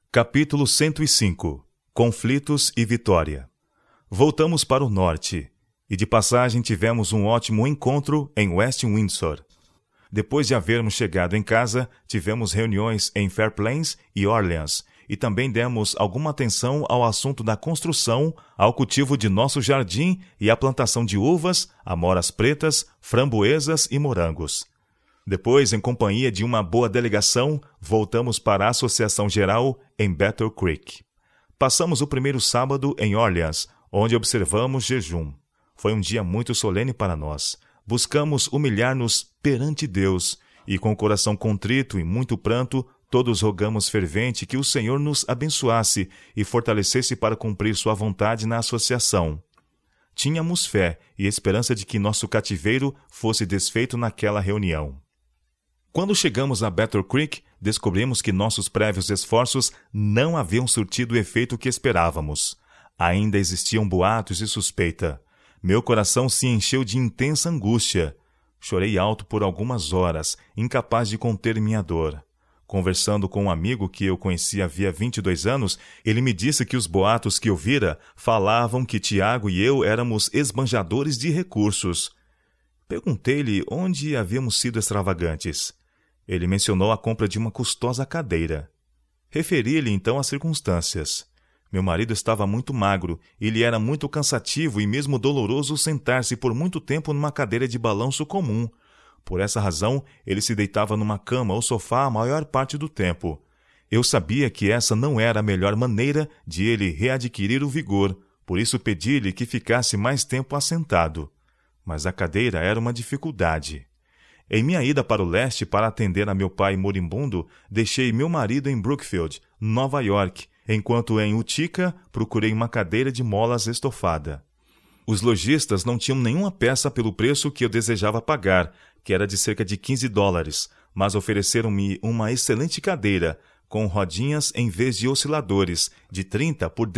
Capítulo 105. Conflitos e vitória. Voltamos para o norte, e de passagem tivemos um ótimo encontro em West Windsor. Depois de havermos chegado em casa, tivemos reuniões em Fair Plains e Orleans, e também demos alguma atenção ao assunto da construção, ao cultivo de nosso jardim e à plantação de uvas, amoras pretas, framboesas e morangos. Depois, em companhia de uma boa delegação, voltamos para a Associação Geral em Battle Creek. Passamos o primeiro sábado em Orleans, onde observamos jejum. Foi um dia muito solene para nós. Buscamos humilhar-nos perante Deus, e com o coração contrito e muito pranto, todos rogamos fervente que o Senhor nos abençoasse e fortalecesse para cumprir sua vontade na associação. Tínhamos fé e esperança de que nosso cativeiro fosse desfeito naquela reunião. Quando chegamos a Battle Creek, descobrimos que nossos prévios esforços não haviam surtido o efeito que esperávamos. Ainda existiam boatos e suspeita. Meu coração se encheu de intensa angústia. Chorei alto por algumas horas, incapaz de conter minha dor. Conversando com um amigo que eu conhecia havia 22 anos, ele me disse que os boatos que ouvira falavam que Tiago e eu éramos esbanjadores de recursos. Perguntei-lhe onde havíamos sido extravagantes. Ele mencionou a compra de uma custosa cadeira. Referi-lhe então as circunstâncias. Meu marido estava muito magro e lhe era muito cansativo e mesmo doloroso sentar-se por muito tempo numa cadeira de balanço comum. Por essa razão, ele se deitava numa cama ou sofá a maior parte do tempo. Eu sabia que essa não era a melhor maneira de ele readquirir o vigor, por isso pedi-lhe que ficasse mais tempo assentado. Mas a cadeira era uma dificuldade. Em minha ida para o leste para atender a meu pai moribundo, deixei meu marido em Brookfield, Nova York, enquanto em Utica procurei uma cadeira de molas estofada. Os lojistas não tinham nenhuma peça pelo preço que eu desejava pagar, que era de cerca de $15, mas ofereceram-me uma excelente cadeira, com rodinhas em vez de osciladores, de $30 por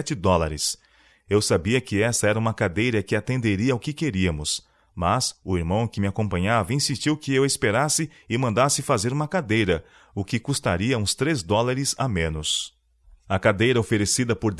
$17. Eu sabia que essa era uma cadeira que atenderia ao que queríamos. Mas o irmão que me acompanhava insistiu que eu esperasse e mandasse fazer uma cadeira, o que custaria uns $3 a menos. A cadeira oferecida por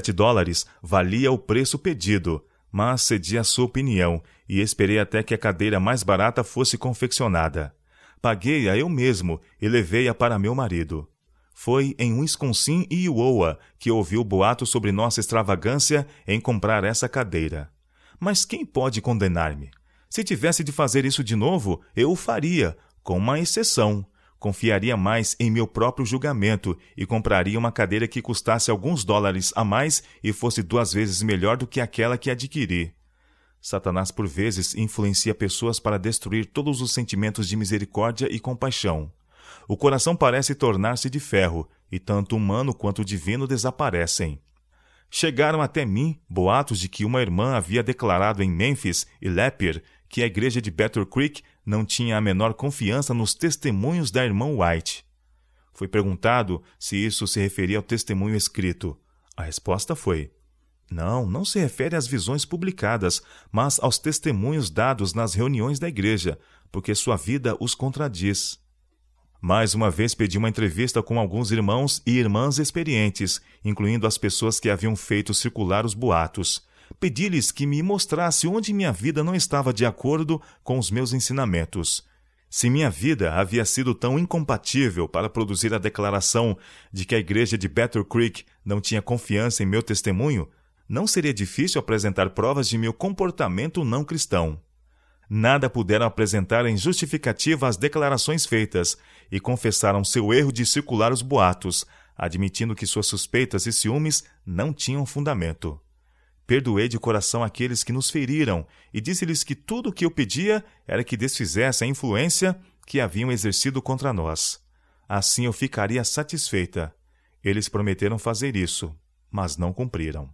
$17 valia o preço pedido, mas cedi à sua opinião e esperei até que a cadeira mais barata fosse confeccionada. Paguei-a eu mesmo e levei-a para meu marido. Foi em Wisconsin e Iowa que ouvi o boato sobre nossa extravagância em comprar essa cadeira. Mas quem pode condenar-me? Se tivesse de fazer isso de novo, eu o faria, com uma exceção. Confiaria mais em meu próprio julgamento e compraria uma cadeira que custasse alguns $, a mais e fosse 2 vezes melhor do que aquela que adquiri. Satanás, por vezes, influencia pessoas para destruir todos os sentimentos de misericórdia e compaixão. O coração parece tornar-se de ferro, e tanto o humano quanto o divino desaparecem. Chegaram até mim boatos de que uma irmã havia declarado em Memphis e Lapeer que a igreja de Battle Creek não tinha a menor confiança nos testemunhos da irmã White. Fui perguntado se isso se referia ao testemunho escrito. A resposta foi: não se refere às visões publicadas, mas aos testemunhos dados nas reuniões da igreja, porque sua vida os contradiz. Mais uma vez pedi uma entrevista com alguns irmãos e irmãs experientes, incluindo as pessoas que haviam feito circular os boatos. Pedi-lhes que me mostrasse onde minha vida não estava de acordo com os meus ensinamentos. Se minha vida havia sido tão incompatível para produzir a declaração de que a igreja de Battle Creek não tinha confiança em meu testemunho, não seria difícil apresentar provas de meu comportamento não cristão. Nada puderam apresentar em justificativa às declarações feitas e confessaram seu erro de circular os boatos, admitindo que suas suspeitas e ciúmes não tinham fundamento. Perdoei de coração aqueles que nos feriram e disse-lhes que tudo o que eu pedia era que desfizesse a influência que haviam exercido contra nós. Assim eu ficaria satisfeita. Eles prometeram fazer isso, mas não cumpriram.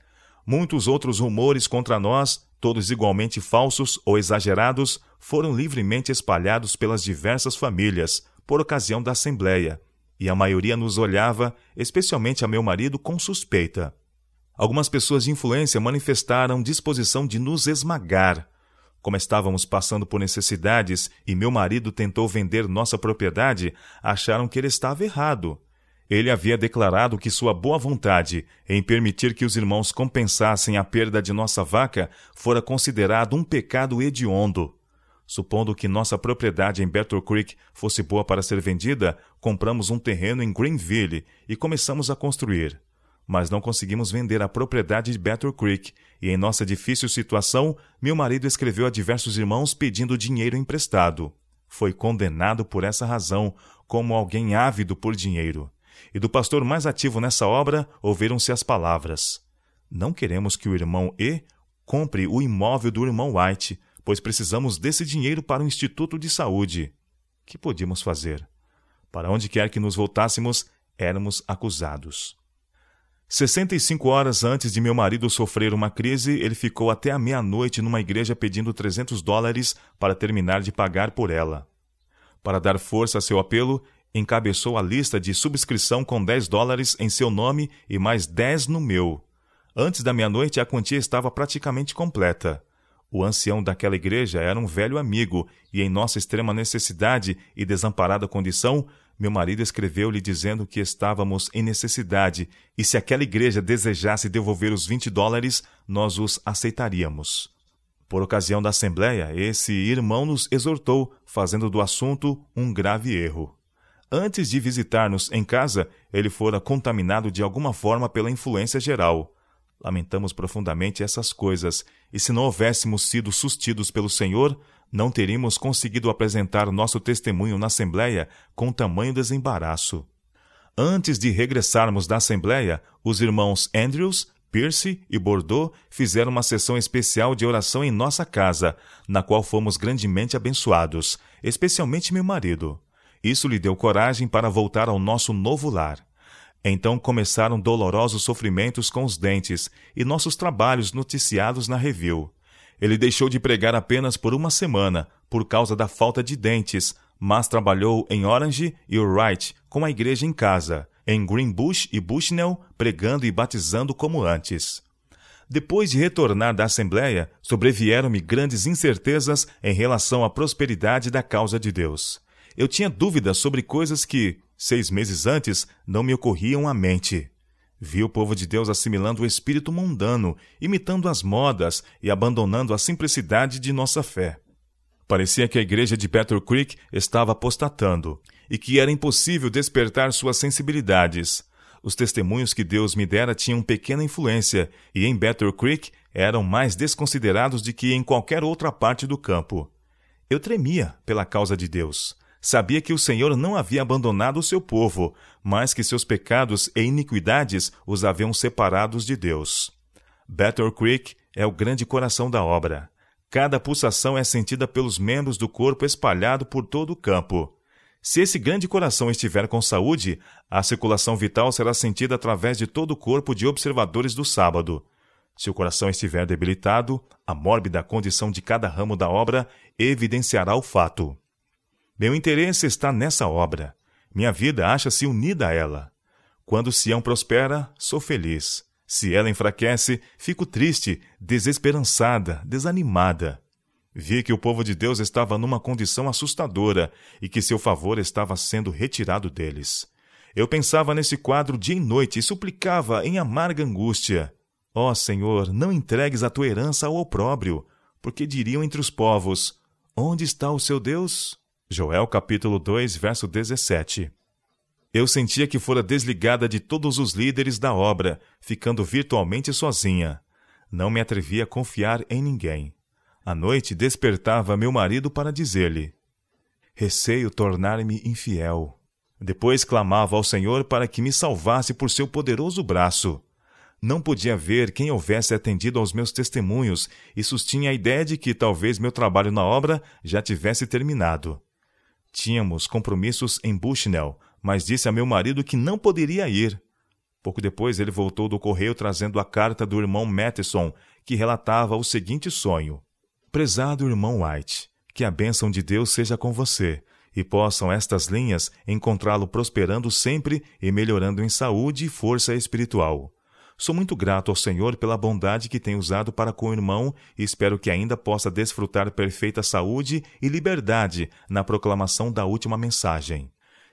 Muitos outros rumores contra nós, todos igualmente falsos ou exagerados, foram livremente espalhados pelas diversas famílias, por ocasião da assembleia, e a maioria nos olhava, especialmente a meu marido, com suspeita. Algumas pessoas de influência manifestaram disposição de nos esmagar. Como estávamos passando por necessidades e meu marido tentou vender nossa propriedade, acharam que ele estava errado. Ele havia declarado que sua boa vontade em permitir que os irmãos compensassem a perda de nossa vaca fora considerado um pecado hediondo. Supondo que nossa propriedade em Battle Creek fosse boa para ser vendida, compramos um terreno em Greenville e começamos a construir. Mas não conseguimos vender a propriedade de Battle Creek, e em nossa difícil situação, meu marido escreveu a diversos irmãos pedindo dinheiro emprestado. Foi condenado por essa razão, como alguém ávido por dinheiro. E do pastor mais ativo nessa obra, ouviram-se as palavras: não queremos que o irmão E compre o imóvel do irmão White, pois precisamos desse dinheiro para o Instituto de Saúde. Que podíamos fazer? Para onde quer que nos voltássemos, éramos acusados. 65 horas antes de meu marido sofrer uma crise, ele ficou até a meia-noite numa igreja pedindo $300 para terminar de pagar por ela. Para dar força a seu apelo, encabeçou a lista de subscrição com $10 em seu nome e mais 10 no meu. Antes da meia-noite, a quantia estava praticamente completa. O ancião daquela igreja era um velho amigo, e em nossa extrema necessidade e desamparada condição, meu marido escreveu-lhe dizendo que estávamos em necessidade, e se aquela igreja desejasse devolver os $20, nós os aceitaríamos. Por ocasião da assembleia, esse irmão nos exortou, fazendo do assunto um grave erro. Antes de visitar-nos em casa, ele fora contaminado de alguma forma pela influência geral. Lamentamos profundamente essas coisas, e se não houvéssemos sido sustidos pelo Senhor, não teríamos conseguido apresentar nosso testemunho na Assembleia com tamanho desembaraço. Antes de regressarmos da Assembleia, os irmãos Andrews, Pierce e Bordeaux fizeram uma sessão especial de oração em nossa casa, na qual fomos grandemente abençoados, especialmente meu marido. Isso lhe deu coragem para voltar ao nosso novo lar. Então começaram dolorosos sofrimentos com os dentes e nossos trabalhos noticiados na Review. Ele deixou de pregar apenas por uma semana, por causa da falta de dentes, mas trabalhou em Orange e Wright com a igreja em casa, em Greenbush e Bushnell, pregando e batizando como antes. Depois de retornar da Assembleia, sobrevieram-me grandes incertezas em relação à prosperidade da causa de Deus. Eu tinha dúvidas sobre coisas que, 6 meses antes, não me ocorriam à mente. Vi o povo de Deus assimilando o espírito mundano, imitando as modas e abandonando a simplicidade de nossa fé. Parecia que a igreja de Battle Creek estava apostatando, e que era impossível despertar suas sensibilidades. Os testemunhos que Deus me dera tinham pequena influência, e em Battle Creek eram mais desconsiderados do que em qualquer outra parte do campo. Eu tremia pela causa de Deus. Sabia que o Senhor não havia abandonado o seu povo, mas que seus pecados e iniquidades os haviam separados de Deus. Battle Creek é o grande coração da obra. Cada pulsação é sentida pelos membros do corpo espalhado por todo o campo. Se esse grande coração estiver com saúde, a circulação vital será sentida através de todo o corpo de observadores do sábado. Se o coração estiver debilitado, a mórbida condição de cada ramo da obra evidenciará o fato. Meu interesse está nessa obra. Minha vida acha-se unida a ela. Quando Sião prospera, sou feliz. Se ela enfraquece, fico triste, desesperançada, desanimada. Vi que o povo de Deus estava numa condição assustadora e que seu favor estava sendo retirado deles. Eu pensava nesse quadro dia e noite e suplicava em amarga angústia: ó Senhor, não entregues a tua herança ao opróbrio, porque diriam entre os povos: onde está o seu Deus? Joel capítulo 2, verso 17. Eu sentia que fora desligada de todos os líderes da obra, ficando virtualmente sozinha. Não me atrevia a confiar em ninguém. À noite despertava meu marido para dizer-lhe: receio tornar-me infiel. Depois clamava ao Senhor para que me salvasse por seu poderoso braço. Não podia ver quem houvesse atendido aos meus testemunhos e sustinha a ideia de que talvez meu trabalho na obra já tivesse terminado. Tínhamos compromissos em Bushnell, mas disse a meu marido que não poderia ir. Pouco depois ele voltou do correio trazendo a carta do irmão Matheson, que relatava o seguinte sonho: prezado irmão White, que a bênção de Deus seja com você, e possam estas linhas encontrá-lo prosperando sempre e melhorando em saúde e força espiritual. Sou muito grato ao Senhor pela bondade que tem usado para com o irmão e espero que ainda possa desfrutar perfeita saúde e liberdade na proclamação da última mensagem.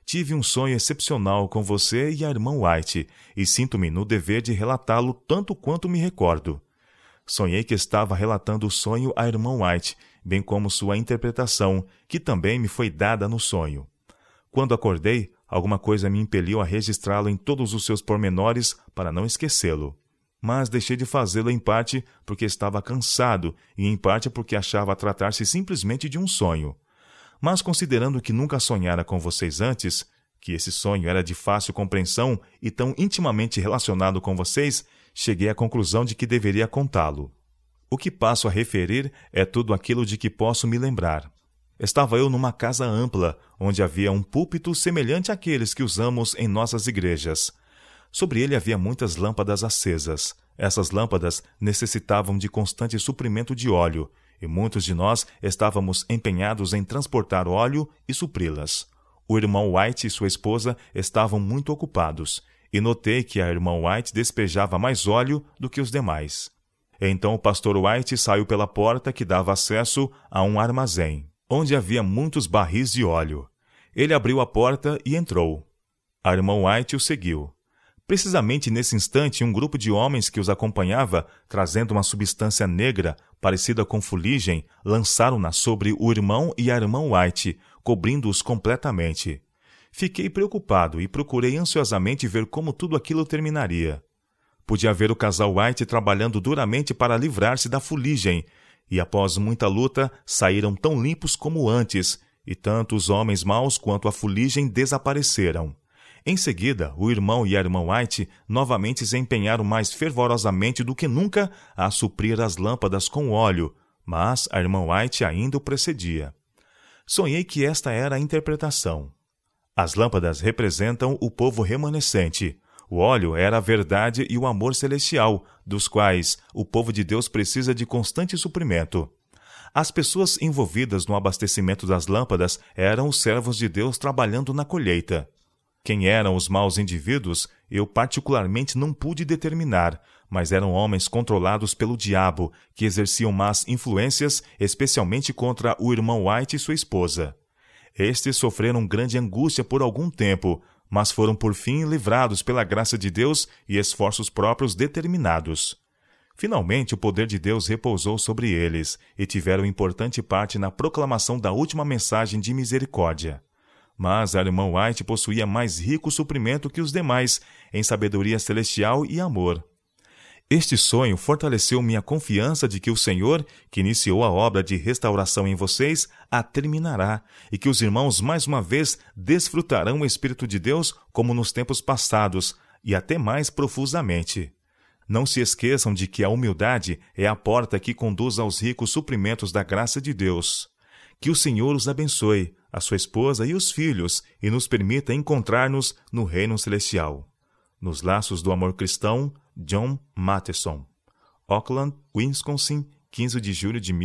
tive um sonho excepcional com você e a irmã White, e sinto-me no dever de relatá-lo tanto quanto me recordo. Sonhei que estava relatando o sonho à irmã White, bem como sua interpretação, que também me foi dada no sonho. Quando acordei, alguma coisa me impeliu a registrá-lo em todos os seus pormenores para não esquecê-lo. Mas deixei de fazê-lo em parte porque estava cansado e em parte porque achava tratar-se simplesmente de um sonho. Mas considerando que nunca sonhara com vocês antes, que esse sonho era de fácil compreensão e tão intimamente relacionado com vocês, cheguei à conclusão de que deveria contá-lo. O que passo a referir é tudo aquilo de que posso me lembrar. Estava eu numa casa ampla, onde havia um púlpito semelhante àqueles que usamos em nossas igrejas. Sobre ele havia muitas lâmpadas acesas. Essas lâmpadas necessitavam de constante suprimento de óleo, e muitos de nós estávamos empenhados em transportar óleo e supri-las. O irmão White e sua esposa estavam muito ocupados, e notei que a irmã White despejava mais óleo do que os demais. Então o pastor White saiu pela porta que dava acesso a um armazém, onde havia muitos barris de óleo. Ele abriu a porta e entrou. A irmã White o seguiu. Precisamente nesse instante, um grupo de homens que os acompanhava, trazendo uma substância negra, parecida com fuligem, lançaram-na sobre o irmão e a irmã White, cobrindo-os completamente. Fiquei preocupado e procurei ansiosamente ver como tudo aquilo terminaria. Podia ver o casal White trabalhando duramente para livrar-se da fuligem, e após muita luta, saíram tão limpos como antes, e tanto os homens maus quanto a fuligem desapareceram. Em seguida, o irmão e a irmã White novamente se empenharam mais fervorosamente do que nunca a suprir as lâmpadas com óleo, mas a irmã White ainda o precedia. Sonhei que esta era a interpretação. As lâmpadas representam o povo remanescente. O óleo era a verdade e o amor celestial, dos quais o povo de Deus precisa de constante suprimento. As pessoas envolvidas no abastecimento das lâmpadas eram os servos de Deus trabalhando na colheita. Quem eram os maus indivíduos, eu particularmente não pude determinar, mas eram homens controlados pelo diabo, que exerciam más influências, especialmente contra o irmão White e sua esposa. Estes sofreram grande angústia por algum tempo, mas foram por fim livrados pela graça de Deus e esforços próprios determinados. Finalmente, o poder de Deus repousou sobre eles, e tiveram importante parte na proclamação da última mensagem de misericórdia. Mas a irmã White possuía mais rico suprimento que os demais, em sabedoria celestial e amor. Este sonho fortaleceu minha confiança de que o Senhor, que iniciou a obra de restauração em vocês, a terminará, e que os irmãos mais uma vez desfrutarão o Espírito de Deus como nos tempos passados, e até mais profusamente. Não se esqueçam de que a humildade é a porta que conduz aos ricos suprimentos da graça de Deus. Que o Senhor os abençoe, a sua esposa e os filhos, e nos permita encontrar-nos no reino celestial. Nos laços do amor cristão, John Matheson. Auckland, Wisconsin, 15 de julho de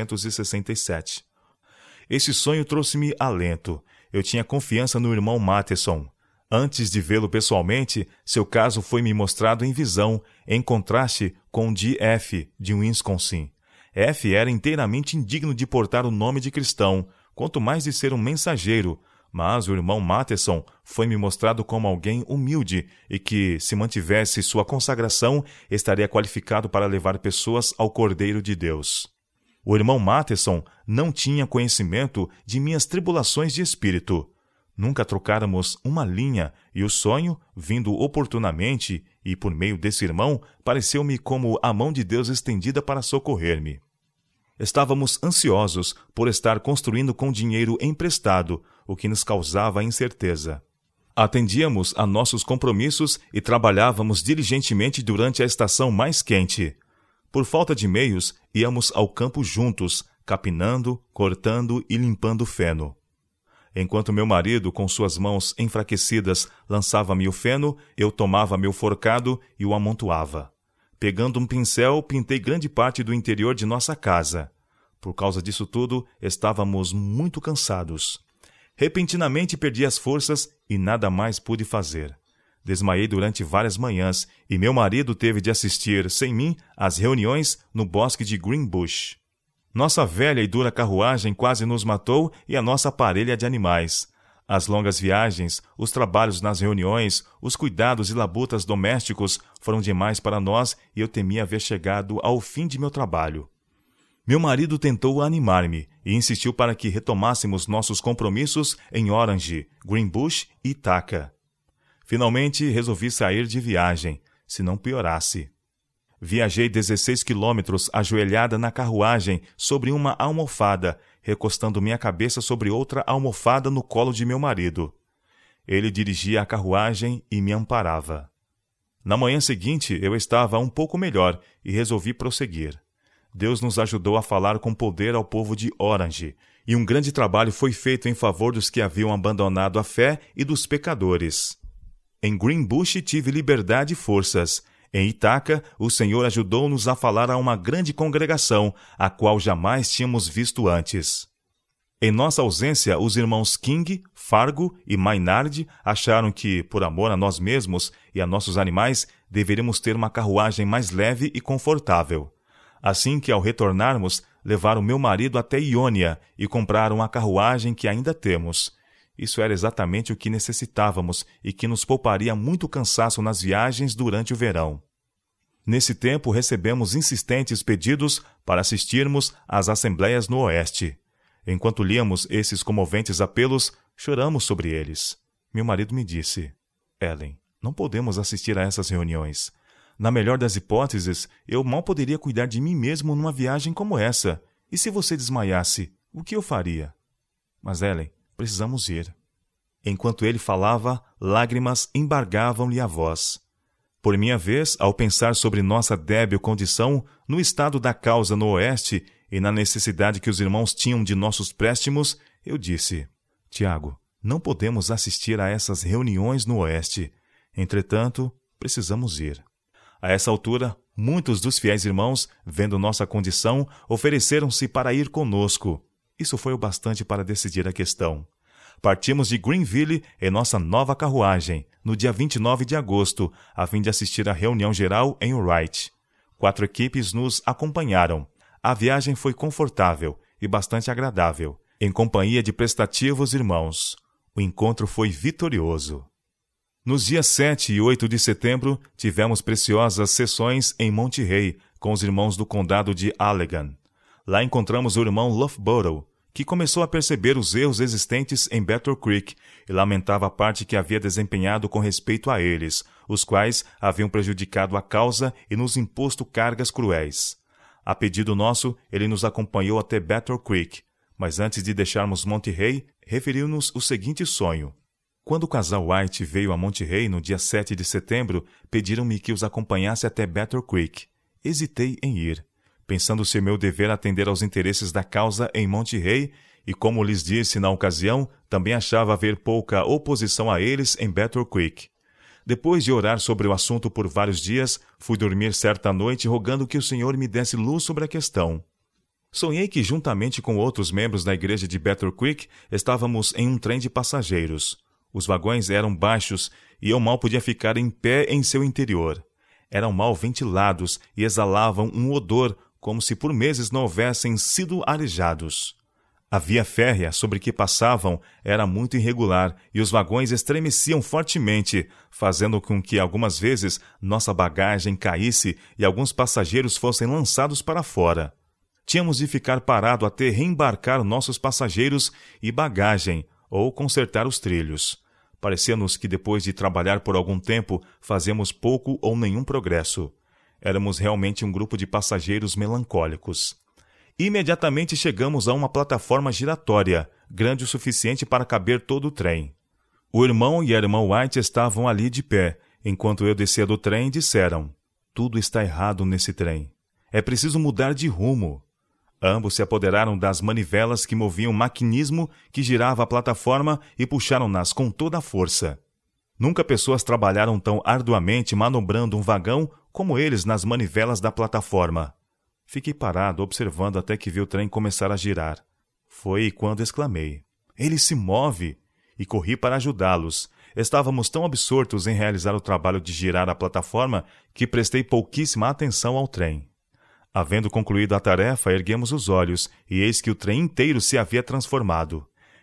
1867. Esse sonho trouxe-me alento. Eu tinha confiança no irmão Matheson. Antes de vê-lo pessoalmente, seu caso foi-me mostrado em visão, em contraste com o de F, de Wisconsin. F era inteiramente indigno de portar o nome de cristão, quanto mais de ser um mensageiro, mas o irmão Matheson foi-me mostrado como alguém humilde e que, se mantivesse sua consagração, estaria qualificado para levar pessoas ao Cordeiro de Deus. O irmão Matheson não tinha conhecimento de minhas tribulações de espírito. Nunca trocáramos uma linha, e o sonho, vindo oportunamente e por meio desse irmão, pareceu-me como a mão de Deus estendida para socorrer-me. Estávamos ansiosos por estar construindo com dinheiro emprestado, o que nos causava incerteza. Atendíamos a nossos compromissos e trabalhávamos diligentemente durante a estação mais quente. Por falta de meios, íamos ao campo juntos, capinando, cortando e limpando feno. Enquanto meu marido, com suas mãos enfraquecidas, lançava-me o feno, eu tomava meu forcado e o amontoava. Pegando um pincel, pintei grande parte do interior de nossa casa. Por causa disso tudo, estávamos muito cansados. Repentinamente perdi as forças e nada mais pude fazer. Desmaiei durante várias manhãs e meu marido teve de assistir, sem mim, às reuniões no bosque de Greenbush. Nossa velha e dura carruagem quase nos matou e a nossa parelha de animais. As longas viagens, os trabalhos nas reuniões, os cuidados e labutas domésticos foram demais para nós e eu temia haver chegado ao fim de meu trabalho. Meu marido tentou animar-me e insistiu para que retomássemos nossos compromissos em Orange, Greenbush e Ithaca. Finalmente, resolvi sair de viagem, se não piorasse. Viajei 16 quilômetros ajoelhada na carruagem sobre uma almofada, recostando minha cabeça sobre outra almofada no colo de meu marido. Ele dirigia a carruagem e me amparava. Na manhã seguinte, eu estava um pouco melhor e resolvi prosseguir. Deus nos ajudou a falar com poder ao povo de Orange, e um grande trabalho foi feito em favor dos que haviam abandonado a fé e dos pecadores. Em Greenbush tive liberdade e forças. Em Ithaca, o Senhor ajudou-nos a falar a uma grande congregação, a qual jamais tínhamos visto antes. Em nossa ausência, os irmãos King, Fargo e Maynard acharam que, por amor a nós mesmos e a nossos animais, deveríamos ter uma carruagem mais leve e confortável. Assim que, ao retornarmos, levaram meu marido até Iônia e compraram a carruagem que ainda temos. Isso era exatamente o que necessitávamos e que nos pouparia muito cansaço nas viagens durante o verão. Nesse tempo, recebemos insistentes pedidos para assistirmos às assembleias no Oeste. Enquanto líamos esses comoventes apelos, choramos sobre eles. Meu marido me disse: Ellen, não podemos assistir a essas reuniões. Na melhor das hipóteses, eu mal poderia cuidar de mim mesmo numa viagem como essa. E se você desmaiasse, o que eu faria? Mas, Ellen, precisamos ir. Enquanto ele falava, lágrimas embargavam-lhe a voz. Por minha vez, ao pensar sobre nossa débil condição, no estado da causa no Oeste e na necessidade que os irmãos tinham de nossos préstimos, eu disse: Tiago, não podemos assistir a essas reuniões no Oeste. Entretanto, precisamos ir. A essa altura, muitos dos fiéis irmãos, vendo nossa condição, ofereceram-se para ir conosco. Isso foi o bastante para decidir a questão. Partimos de Greenville em nossa nova carruagem, no dia 29 de agosto, a fim de assistir à reunião geral em Wright. 4 equipes nos acompanharam. A viagem foi confortável e bastante agradável, em companhia de prestativos irmãos. O encontro foi vitorioso. Nos dias 7 e 8 de setembro, tivemos preciosas sessões em Monterey, com os irmãos do condado de Allegan. Lá encontramos o irmão Loughborough, que começou a perceber os erros existentes em Battle Creek e lamentava a parte que havia desempenhado com respeito a eles, os quais haviam prejudicado a causa e nos imposto cargas cruéis. A pedido nosso, ele nos acompanhou até Battle Creek, mas antes de deixarmos Monterey, referiu-nos o seguinte sonho. Quando o casal White veio a Monterey no dia 7 de setembro, pediram-me que os acompanhasse até Battle Creek. Hesitei em ir, pensando ser meu dever atender aos interesses da causa em Monterey, e como lhes disse na ocasião, também achava haver pouca oposição a eles em Battle Creek. Depois de orar sobre o assunto por vários dias, fui dormir certa noite rogando que o Senhor me desse luz sobre a questão. Sonhei que, juntamente com outros membros da igreja de Battle Creek, estávamos em um trem de passageiros. Os vagões eram baixos e eu mal podia ficar em pé em seu interior. Eram mal ventilados e exalavam um odor como se por meses não houvessem sido arejados. A via férrea sobre que passavam era muito irregular e os vagões estremeciam fortemente, fazendo com que algumas vezes nossa bagagem caísse e alguns passageiros fossem lançados para fora. Tínhamos de ficar parado até reembarcar nossos passageiros e bagagem ou consertar os trilhos. Parecia-nos que depois de trabalhar por algum tempo, fazíamos pouco ou nenhum progresso. Éramos realmente um grupo de passageiros melancólicos. Imediatamente chegamos a uma plataforma giratória, grande o suficiente para caber todo o trem. O irmão e a irmã White estavam ali de pé, enquanto eu descia do trem, disseram: tudo está errado nesse trem. É preciso mudar de rumo. Ambos se apoderaram das manivelas que moviam o maquinismo que girava a plataforma e puxaram-nas com toda a força. Nunca pessoas trabalharam tão arduamente manobrando um vagão como eles nas manivelas da plataforma. Fiquei parado observando até que vi o trem começar a girar. Foi quando exclamei: ele se move! E corri para ajudá-los. Estávamos tão absortos em realizar o trabalho de girar a plataforma que prestei pouquíssima atenção ao trem. Havendo concluído a tarefa, erguemos os olhos, e eis que o trem inteiro se havia transformado.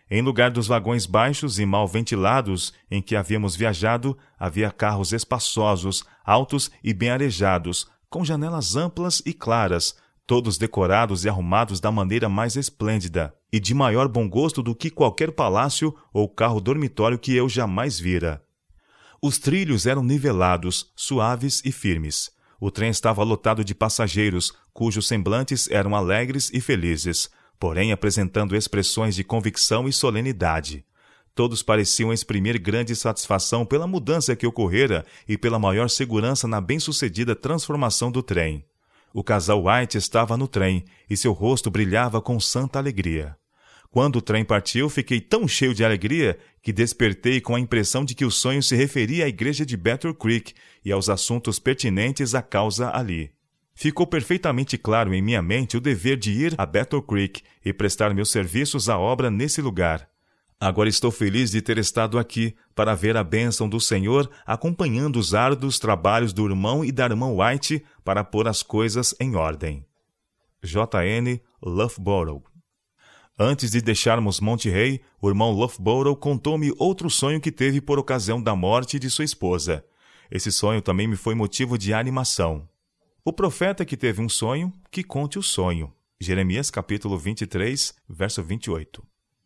Em lugar dos vagões baixos e mal ventilados em que havíamos viajado, havia carros espaçosos, altos e bem arejados, com janelas amplas e claras, todos decorados e arrumados da maneira mais esplêndida, e de maior bom gosto do que qualquer palácio ou carro dormitório que eu jamais vira. Os trilhos eram nivelados, suaves e firmes. O trem estava lotado de passageiros, cujos semblantes eram alegres e felizes, porém apresentando expressões de convicção e solenidade. Todos pareciam exprimir grande satisfação pela mudança que ocorrera e pela maior segurança na bem-sucedida transformação do trem. O casal White estava no trem e seu rosto brilhava com santa alegria. Quando o trem partiu, fiquei tão cheio de alegria que despertei com a impressão de que o sonho se referia à igreja de Battle Creek e aos assuntos pertinentes à causa ali. Ficou perfeitamente claro em minha mente o dever de ir a Battle Creek e prestar meus serviços à obra nesse lugar. Agora estou feliz de ter estado aqui para ver a bênção do Senhor acompanhando os árduos trabalhos do irmão e da irmã White para pôr as coisas em ordem. J.N. Loughborough. Antes de deixarmos Monterey, o irmão Loughborough contou-me outro sonho que teve por ocasião da morte de sua esposa. Esse sonho também me foi motivo de animação. O profeta que teve um sonho, que conte o sonho. Jeremias capítulo 23, verso 28.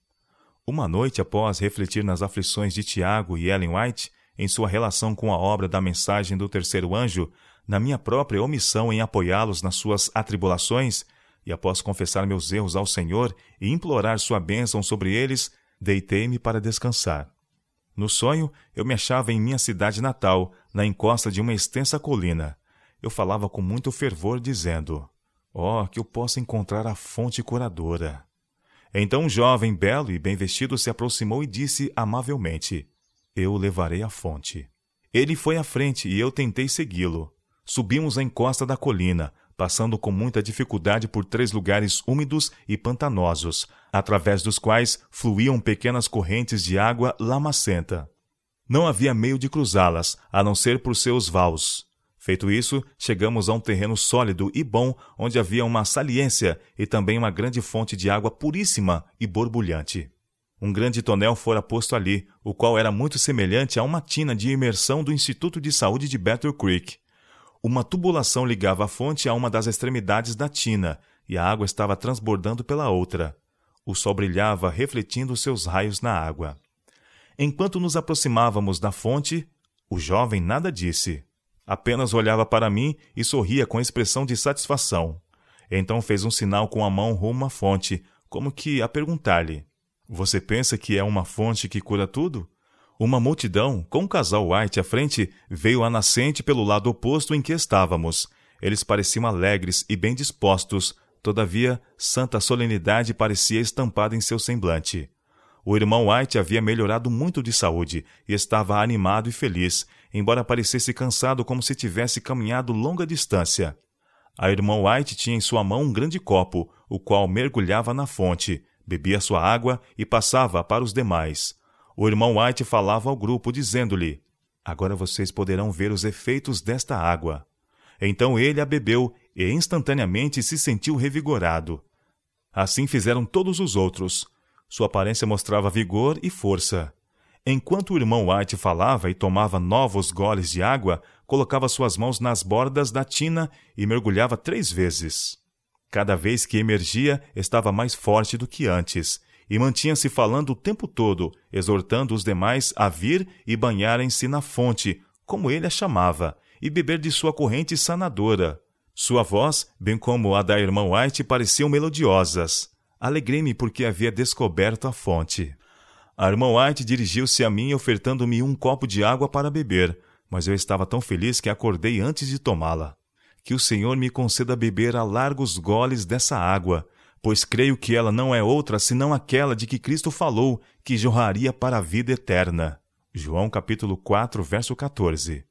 Uma noite após refletir nas aflições de Tiago e Ellen White, em sua relação com a obra da mensagem do terceiro anjo, na minha própria omissão em apoiá-los nas suas atribulações, e após confessar meus erros ao Senhor e implorar sua bênção sobre eles, deitei-me para descansar. No sonho, eu me achava em minha cidade natal, na encosta de uma extensa colina. Eu falava com muito fervor, dizendo: "Oh, que eu possa encontrar a fonte curadora." Então um jovem, belo e bem vestido, se aproximou e disse amavelmente: "Eu o levarei à fonte." Ele foi à frente e eu tentei segui-lo. Subimos a encosta da colina, passando com muita dificuldade por 3 lugares úmidos e pantanosos, através dos quais fluíam pequenas correntes de água lamacenta. Não havia meio de cruzá-las, a não ser por seus vãos. Feito isso, chegamos a um terreno sólido e bom, onde havia uma saliência e também uma grande fonte de água puríssima e borbulhante. Um grande tonel fora posto ali, o qual era muito semelhante a uma tina de imersão do Instituto de Saúde de Battle Creek. Uma tubulação ligava a fonte a uma das extremidades da tina, e a água estava transbordando pela outra. O sol brilhava, refletindo seus raios na água. Enquanto nos aproximávamos da fonte, o jovem nada disse. Apenas olhava para mim e sorria com expressão de satisfação. Então fez um sinal com a mão rumo à fonte, como que a perguntar-lhe: "Você pensa que é uma fonte que cura tudo?" Uma multidão, com o casal White à frente, veio à nascente pelo lado oposto em que estávamos. Eles pareciam alegres e bem dispostos, todavia, santa solenidade parecia estampada em seu semblante. O irmão White havia melhorado muito de saúde e estava animado e feliz, embora parecesse cansado como se tivesse caminhado longa distância. A irmã White tinha em sua mão um grande copo, o qual mergulhava na fonte, bebia sua água e passava para os demais. O irmão White falava ao grupo, dizendo-lhe: "Agora vocês poderão ver os efeitos desta água." Então ele a bebeu e instantaneamente se sentiu revigorado. Assim fizeram todos os outros. Sua aparência mostrava vigor e força. Enquanto o irmão White falava e tomava novos goles de água, colocava suas mãos nas bordas da tina e mergulhava 3 vezes. Cada vez que emergia, estava mais forte do que antes, e mantinha-se falando o tempo todo, exortando os demais a vir e banharem-se na fonte, como ele a chamava, e beber de sua corrente sanadora. Sua voz, bem como a da irmã White, pareciam melodiosas. Alegrei-me porque havia descoberto a fonte. A irmã White dirigiu-se a mim ofertando-me um copo de água para beber, mas eu estava tão feliz que acordei antes de tomá-la. Que o Senhor me conceda beber a largos goles dessa água, pois creio que ela não é outra senão aquela de que Cristo falou, que jorraria para a vida eterna. João capítulo 4, verso 14.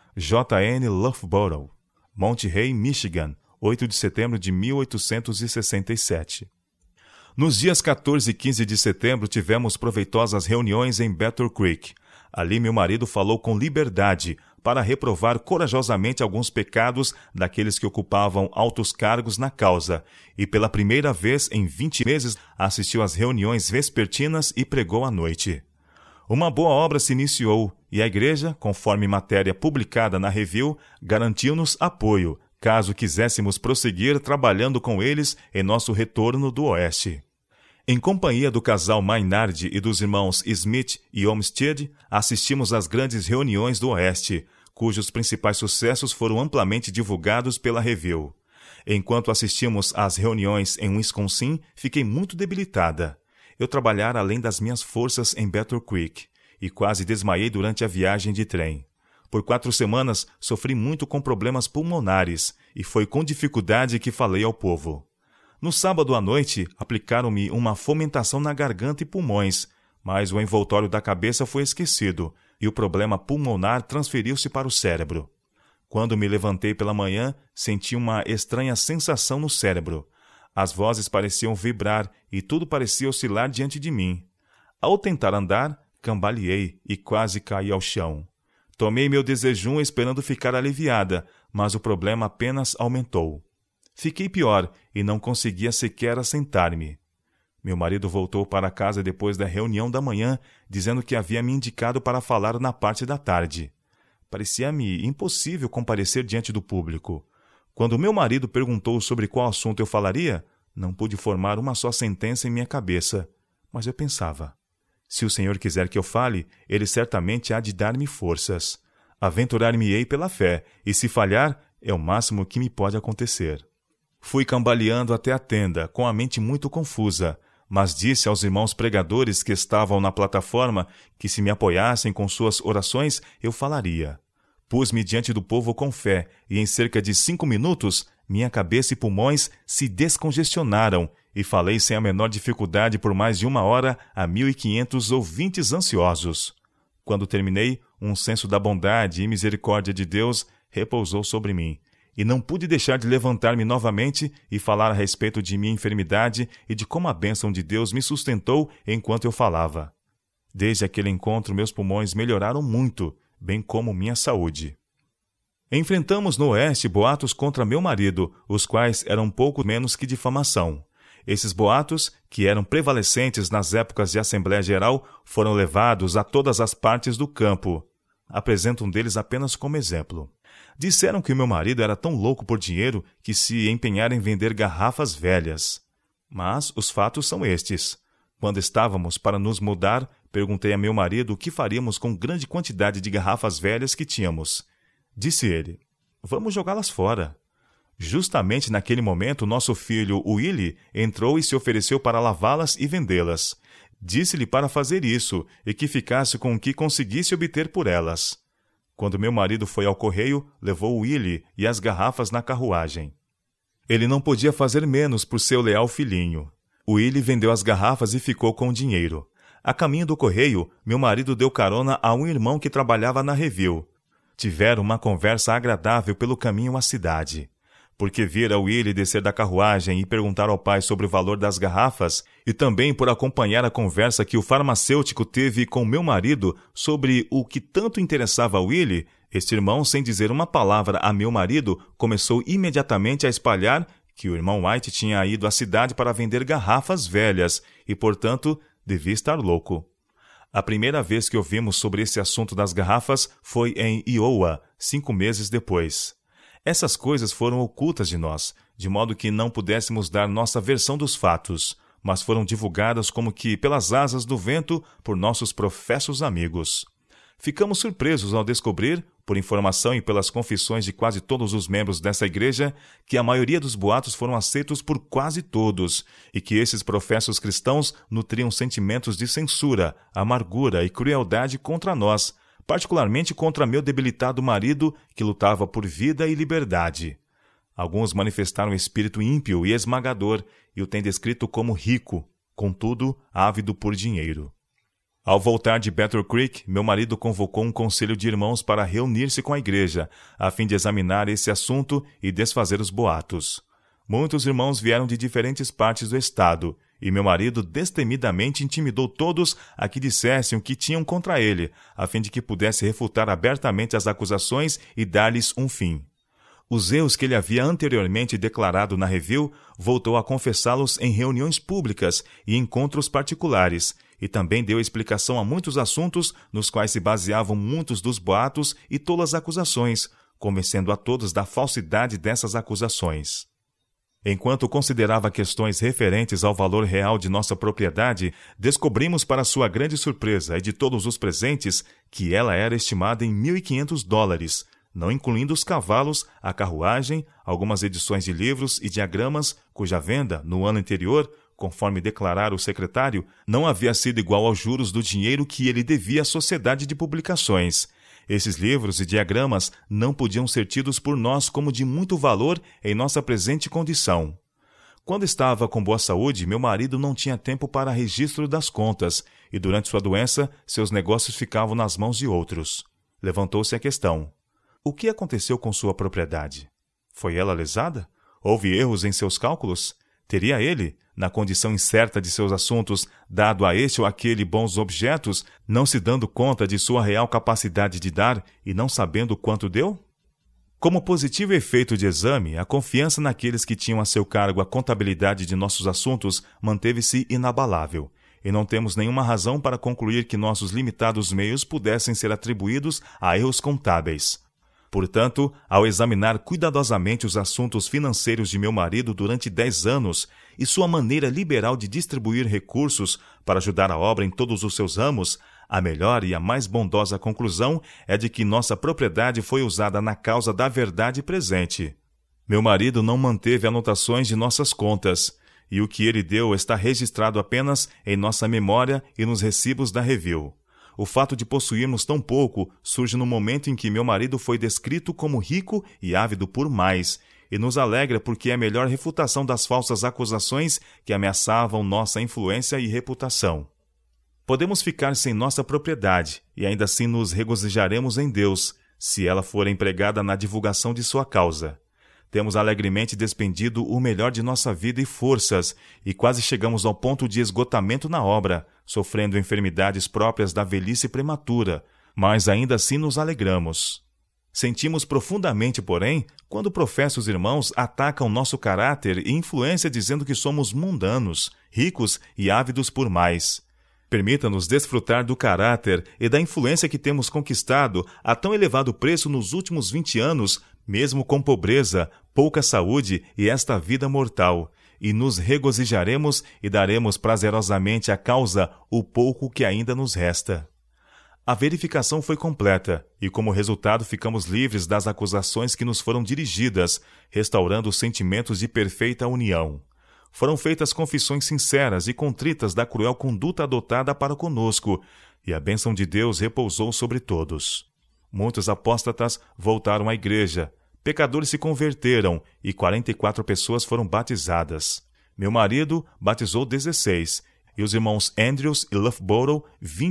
J.N. Loughborough, Monterey, Michigan, 8 de setembro de 1867. Nos dias 14 e 15 de setembro tivemos proveitosas reuniões em Battle Creek. Ali meu marido falou com liberdade, para reprovar corajosamente alguns pecados daqueles que ocupavam altos cargos na causa, e pela primeira vez em 20 meses assistiu às reuniões vespertinas e pregou à noite. Uma boa obra se iniciou, e a igreja, conforme matéria publicada na Review, garantiu-nos apoio, caso quiséssemos prosseguir trabalhando com eles em nosso retorno do Oeste. Em companhia do casal Maynard e dos irmãos Smith e Olmsted, assistimos às grandes reuniões do Oeste, cujos principais sucessos foram amplamente divulgados pela Review. Enquanto assistimos às reuniões em Wisconsin, fiquei muito debilitada. Eu trabalhara além das minhas forças em Battle Creek, e quase desmaiei durante a viagem de trem. Por 4 semanas, sofri muito com problemas pulmonares, e foi com dificuldade que falei ao povo. No sábado à noite, aplicaram-me uma fomentação na garganta e pulmões, mas o envoltório da cabeça foi esquecido, e o problema pulmonar transferiu-se para o cérebro. Quando me levantei pela manhã, senti uma estranha sensação no cérebro. As vozes pareciam vibrar e tudo parecia oscilar diante de mim. Ao tentar andar, cambaleei e quase caí ao chão. Tomei meu desejum esperando ficar aliviada, mas o problema apenas aumentou. Fiquei pior e não conseguia sequer assentar-me. Meu marido voltou para casa depois da reunião da manhã, dizendo que havia me indicado para falar na parte da tarde. Parecia-me impossível comparecer diante do público. Quando meu marido perguntou sobre qual assunto eu falaria, não pude formar uma só sentença em minha cabeça. Mas eu pensava, se o Senhor quiser que eu fale, Ele certamente há de dar-me forças. Aventurar-me-ei pela fé, e se falhar, é o máximo que me pode acontecer. Fui cambaleando até a tenda, com a mente muito confusa, mas disse aos irmãos pregadores que estavam na plataforma que se me apoiassem com suas orações, eu falaria. Pus-me diante do povo com fé, e em cerca de 5 minutos, minha cabeça e pulmões se descongestionaram, e falei sem a menor dificuldade por mais de 1 hora a 1.500 ouvintes ansiosos. Quando terminei, um senso da bondade e misericórdia de Deus repousou sobre mim, e não pude deixar de levantar-me novamente e falar a respeito de minha enfermidade e de como a bênção de Deus me sustentou enquanto eu falava. Desde aquele encontro, meus pulmões melhoraram muito, bem como minha saúde. Enfrentamos no Oeste boatos contra meu marido, os quais eram pouco menos que difamação. Esses boatos, que eram prevalecentes nas épocas de Assembleia Geral, foram levados a todas as partes do campo. Apresento um deles apenas como exemplo. Disseram que o meu marido era tão louco por dinheiro que se empenhara em vender garrafas velhas. Mas os fatos são estes. Quando estávamos para nos mudar, perguntei a meu marido o que faríamos com grande quantidade de garrafas velhas que tínhamos. Disse ele, vamos jogá-las fora. Justamente naquele momento, nosso filho, Willie, entrou e se ofereceu para lavá-las e vendê-las. Disse-lhe para fazer isso e que ficasse com o que conseguisse obter por elas. Quando meu marido foi ao correio, levou Willie e as garrafas na carruagem. Ele não podia fazer menos por seu leal filhinho. Willie vendeu as garrafas e ficou com o dinheiro. A caminho do correio, meu marido deu carona a um irmão que trabalhava na Review. Tiveram uma conversa agradável pelo caminho à cidade. Porque vira Willie descer da carruagem e perguntar ao pai sobre o valor das garrafas, e também por acompanhar a conversa que o farmacêutico teve com meu marido sobre o que tanto interessava a Willie, este irmão, sem dizer uma palavra a meu marido, começou imediatamente a espalhar que o irmão White tinha ido à cidade para vender garrafas velhas e, portanto, devia estar louco. A primeira vez que ouvimos sobre esse assunto das garrafas foi em Iowa, 5 meses depois. Essas coisas foram ocultas de nós, de modo que não pudéssemos dar nossa versão dos fatos, mas foram divulgadas como que pelas asas do vento por nossos professos amigos. Ficamos surpresos ao descobrir, por informação e pelas confissões de quase todos os membros dessa igreja, que a maioria dos boatos foram aceitos por quase todos, e que esses professos cristãos nutriam sentimentos de censura, amargura e crueldade contra nós, particularmente contra meu debilitado marido, que lutava por vida e liberdade. Alguns manifestaram espírito ímpio e esmagador, e o têm descrito como rico, contudo, ávido por dinheiro. Ao voltar de Battle Creek, meu marido convocou um conselho de irmãos para reunir-se com a igreja, a fim de examinar esse assunto e desfazer os boatos. Muitos irmãos vieram de diferentes partes do estado, E meu marido destemidamente intimidou todos a que dissessem o que tinham contra ele, a fim de que pudesse refutar abertamente as acusações e dar-lhes um fim. Os erros que ele havia anteriormente declarado na Review, voltou a confessá-los em reuniões públicas e encontros particulares, e também deu explicação a muitos assuntos nos quais se baseavam muitos dos boatos e tolas acusações, convencendo a todos da falsidade dessas acusações. Enquanto considerava questões referentes ao valor real de nossa propriedade, descobrimos para sua grande surpresa e de todos os presentes que ela era estimada em $1.500, não incluindo os cavalos, a carruagem, algumas edições de livros e diagramas, cuja venda, no ano anterior, conforme declarara o secretário, não havia sido igual aos juros do dinheiro que ele devia à sociedade de publicações. Esses livros e diagramas não podiam ser tidos por nós como de muito valor em nossa presente condição. Quando estava com boa saúde, meu marido não tinha tempo para registro das contas, e durante sua doença, seus negócios ficavam nas mãos de outros. Levantou-se a questão: o que aconteceu com sua propriedade? Foi ela lesada? Houve erros em seus cálculos? Teria ele, na condição incerta de seus assuntos, dado a este ou aquele bons objetos, não se dando conta de sua real capacidade de dar e não sabendo quanto deu? Como positivo efeito de exame, a confiança naqueles que tinham a seu cargo a contabilidade de nossos assuntos manteve-se inabalável, e não temos nenhuma razão para concluir que nossos limitados meios pudessem ser atribuídos a erros contábeis. Portanto, ao examinar cuidadosamente os assuntos financeiros de meu marido durante 10 anos e sua maneira liberal de distribuir recursos para ajudar a obra em todos os seus ramos, a melhor e a mais bondosa conclusão é de que nossa propriedade foi usada na causa da verdade presente. Meu marido não manteve anotações de nossas contas, e o que ele deu está registrado apenas em nossa memória e nos recibos da Review. O fato de possuirmos tão pouco surge no momento em que meu marido foi descrito como rico e ávido por mais, e nos alegra porque é a melhor refutação das falsas acusações que ameaçavam nossa influência e reputação. Podemos ficar sem nossa propriedade, e ainda assim nos regozijaremos em Deus, se ela for empregada na divulgação de sua causa. Temos alegremente despendido o melhor de nossa vida e forças, e quase chegamos ao ponto de esgotamento na obra, sofrendo enfermidades próprias da velhice prematura, mas ainda assim nos alegramos. Sentimos profundamente, porém, quando professos irmãos atacam nosso caráter e influência dizendo que somos mundanos, ricos e ávidos por mais. Permita-nos desfrutar do caráter e da influência que temos conquistado a tão elevado preço nos últimos 20 anos, mesmo com pobreza, pouca saúde e esta vida mortal, e nos regozijaremos e daremos prazerosamente à causa o pouco que ainda nos resta. A verificação foi completa, e como resultado ficamos livres das acusações que nos foram dirigidas, restaurando os sentimentos de perfeita união. Foram feitas confissões sinceras e contritas da cruel conduta adotada para conosco, e a bênção de Deus repousou sobre todos. Muitos apóstatas voltaram à igreja, pecadores se converteram e 44 pessoas foram batizadas. Meu marido batizou 16, e os irmãos Andrews e Loughborough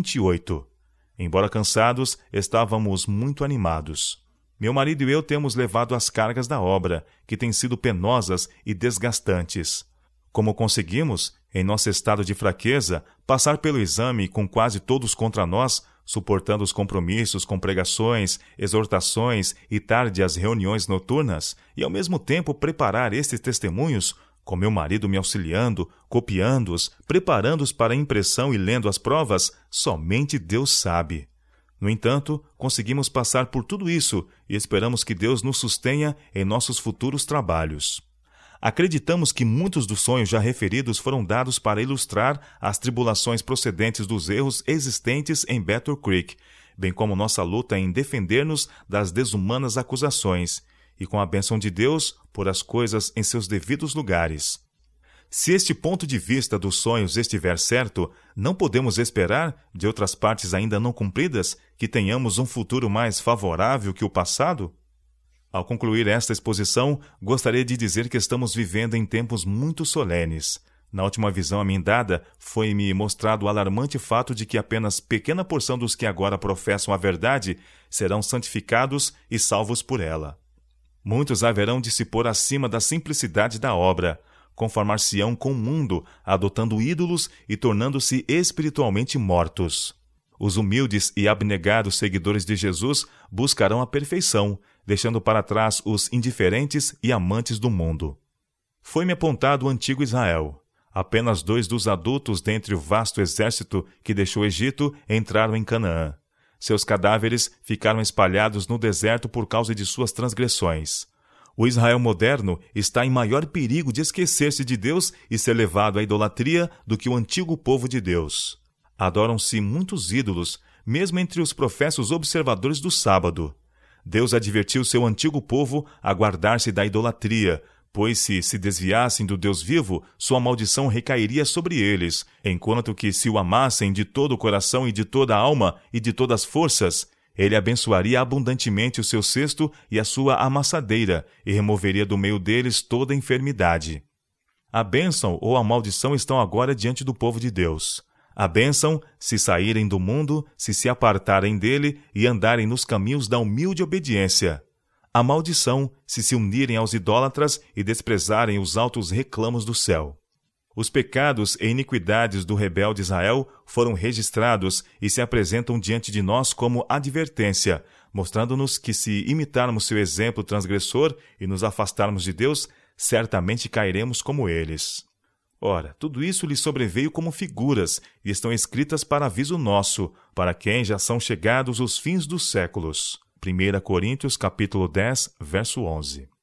28. Embora cansados, estávamos muito animados. Meu marido e eu temos levado as cargas da obra, que têm sido penosas e desgastantes. Como conseguimos, em nosso estado de fraqueza, passar pelo exame com quase todos contra nós, suportando os compromissos com pregações, exortações e tárdias reuniões noturnas, e ao mesmo tempo preparar estes testemunhos, com meu marido me auxiliando, copiando-os, preparando-os para a impressão e lendo as provas, somente Deus sabe. No entanto, conseguimos passar por tudo isso e esperamos que Deus nos sustenha em nossos futuros trabalhos. Acreditamos que muitos dos sonhos já referidos foram dados para ilustrar as tribulações procedentes dos erros existentes em Battle Creek, bem como nossa luta em defender-nos das desumanas acusações, e com a bênção de Deus, pôr as coisas em seus devidos lugares. Se este ponto de vista dos sonhos estiver certo, não podemos esperar, de outras partes ainda não cumpridas, que tenhamos um futuro mais favorável que o passado? Ao concluir esta exposição, gostaria de dizer que estamos vivendo em tempos muito solenes. Na última visão a mim dada, foi-me mostrado o alarmante fato de que apenas pequena porção dos que agora professam a verdade serão santificados e salvos por ela. Muitos haverão de se pôr acima da simplicidade da obra, conformar-se-ão com o mundo, adotando ídolos e tornando-se espiritualmente mortos. Os humildes e abnegados seguidores de Jesus buscarão a perfeição, deixando para trás os indiferentes e amantes do mundo. Foi-me apontado o antigo Israel. Apenas 2 dos adultos dentre o vasto exército que deixou o Egito entraram em Canaã. Seus cadáveres ficaram espalhados no deserto por causa de suas transgressões. O Israel moderno está em maior perigo de esquecer-se de Deus e ser levado à idolatria do que o antigo povo de Deus. Adoram-se muitos ídolos, mesmo entre os professos observadores do sábado. Deus advertiu seu antigo povo a guardar-se da idolatria, pois se desviassem do Deus vivo, sua maldição recairia sobre eles, enquanto que se o amassem de todo o coração e de toda a alma e de todas as forças, ele abençoaria abundantemente o seu cesto e a sua amassadeira, e removeria do meio deles toda a enfermidade. A bênção ou a maldição estão agora diante do povo de Deus. A bênção, se saírem do mundo, se apartarem dele e andarem nos caminhos da humilde obediência. A maldição, se unirem aos idólatras e desprezarem os altos reclamos do céu. Os pecados e iniquidades do rebelde Israel foram registrados e se apresentam diante de nós como advertência, mostrando-nos que se imitarmos seu exemplo transgressor e nos afastarmos de Deus, certamente cairemos como eles. Ora, tudo isso lhe sobreveio como figuras e estão escritas para aviso nosso, para quem já são chegados os fins dos séculos. 1 Coríntios capítulo 10, verso 11.